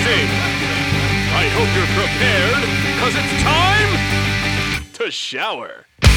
easy. I hope you're prepared, 'cause it's time to shower.